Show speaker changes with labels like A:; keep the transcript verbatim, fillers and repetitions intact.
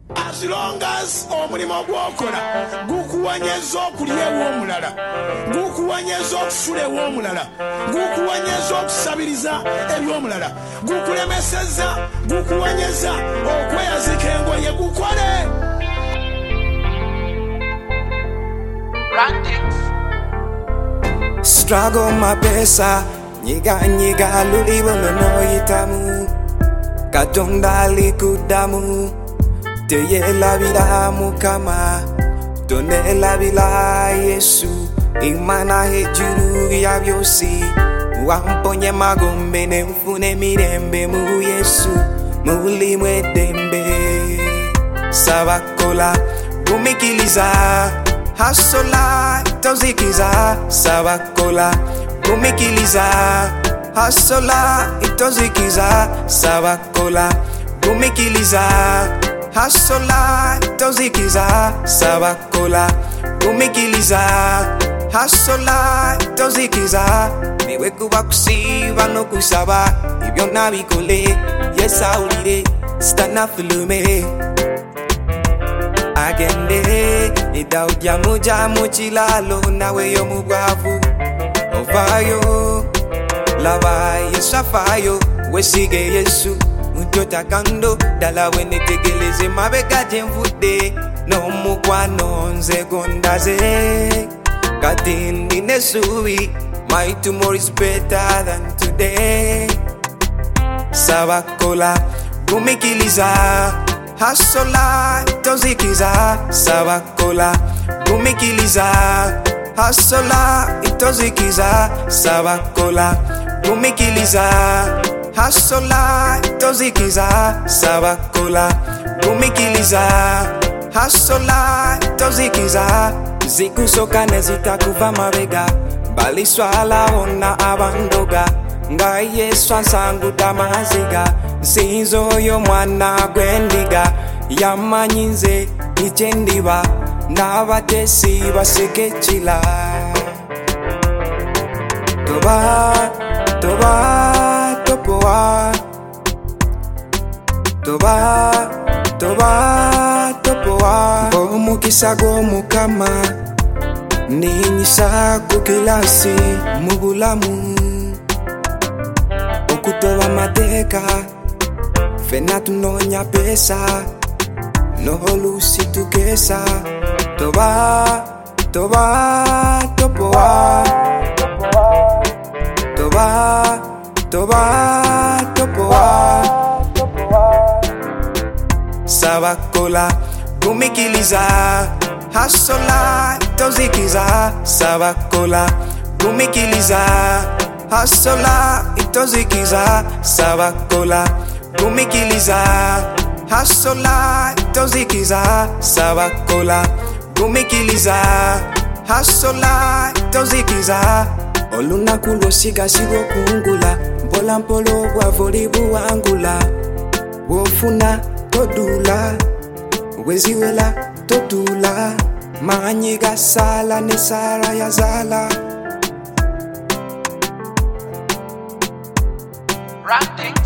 A: As long as omulimo gwokola gukuwanyeza okulya ew'omulala, gukuwanyeza okufula ew'omulala, gukuwanyeza okusabiriza eby'omulala, gukulemeseza, gukuwanyeza okweyazika engoye gukole.
B: Struggle mapesa nyiga nyiga lulibolo noyitamu Katonda likudamu teye labira mukama tone labira Yesu imana hejuru ya byosi wamponye magombe ne mfune mirembe mu Yesu mulimwe dembe sabakola gumikiliza hasola itozikiza sabakola gumikiliza hasola itozikiza sabakola gumikiliza hasola itozikiza sabakola gumikiliza hasola itozikiza niwe kuba kusiba no kusaba ibyo nabikole yesaulire stanafulume agende idauja muja muchilalo nawe yo mubwavu ovayo lava yesafayo wesige Yesu mutota kando dala wene tegeleze mabega jemvude no mukwano nze gondaze katindi nesuwi my tomorrow is better than today sabakola gumikiliza hasola itozikiza sabakola gumikiliza hasola itozikiza sabakola gumikiliza hasola itozikiza sabakola gumikiliza hasola itozikiza zikusoka nezitakuva mabega bali swala ona abandoga nga Yesu ansangu damaziga sinzo yo mwana gwendiga yamanyinze ichendiba n'abatesi basekechila toba toba topoa toba toba topoa omukisa gw'omukama ninyisa ku kilasi mu bulamu okutoba mateka fena tunonya pesa noho lusi tukesa toba toba topoa toba toba topoa sabakola gumikiliza hasola itozikiza sabakola gumikiliza hasola itozikiza sabakola gumikiliza hasola itozikiza sabakola gumikiliza hasola itozikiza olunaku lwosiga sibo kungula mpola mpolo bwavoli buwangula wofuna todula weziwela todula manyi gasala ne sara yazala
C: Ranting.